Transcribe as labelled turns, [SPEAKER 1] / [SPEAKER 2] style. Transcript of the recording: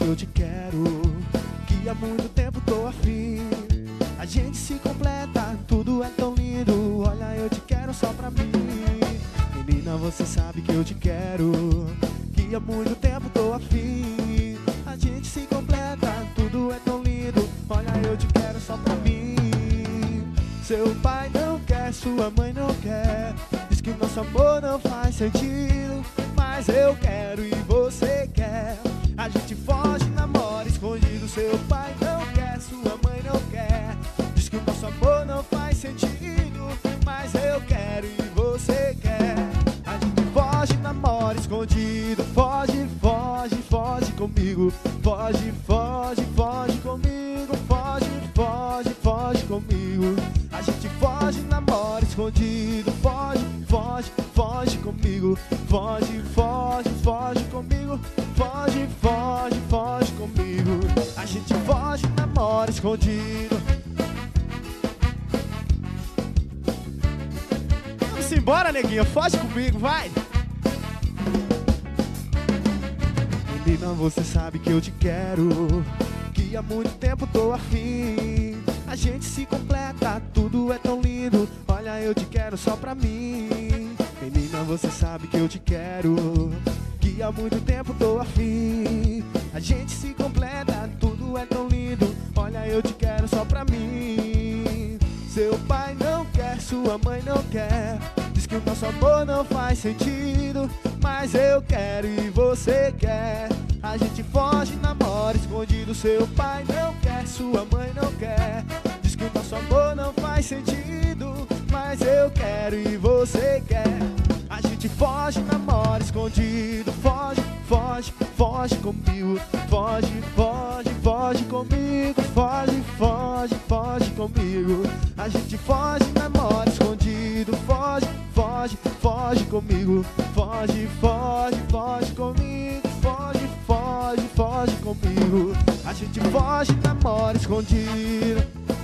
[SPEAKER 1] eu te quero, que há muito tempo tô afim. A gente se completa, tudo é tão lindo. Olha, eu te quero só pra mim. Menina, você sabe que eu te quero, que há muito tempo tô afim. A gente se completa, tudo é tão lindo. Olha, eu te quero só pra mim. Seu pai não quer, sua mãe não quer, diz que nosso amor não faz sentido, mas eu quero e você quer. A gente foge, namora escondido. Seu pai não quer, sua mãe não quer, diz que o nosso amor não faz sentido, mas eu quero e você quer. A gente foge, namora escondido. Foge, foge, foge comigo. Foge, foge, foge comigo. Foge, foge, foge comigo. A gente foge, namora escondido. Foge, foge, foge comigo. Foge, foge, foge comigo. Foge, foge, foge comigo. A gente foge, namora escondido. Vamos embora, neguinha, foge comigo, vai! Menina, você sabe que eu te quero, que há muito tempo tô afim. A gente se completa, tudo é tão lindo. Olha, eu te quero só pra mim. Menina, você sabe que eu te quero, que há muito tempo tô afim. A gente se completa, tudo é tão lindo. Olha, eu te quero só pra mim. Seu pai não quer, sua mãe não quer, diz que o nosso amor não faz sentido, mas eu quero e você quer. A gente foge, namora escondido. Seu pai não quer, sua mãe não quer, diz que o nosso amor não faz sentido, mas eu quero e você quer. A gente foge, namora escondido. Foge, foge, foge comigo. Foge, foge, foge comigo. Foge, foge, foge comigo. A gente foge, namora escondido. Foge, foge, foge comigo. Foge, foge, foge comigo. Foge, foge, foge comigo. A gente foge, namora escondido.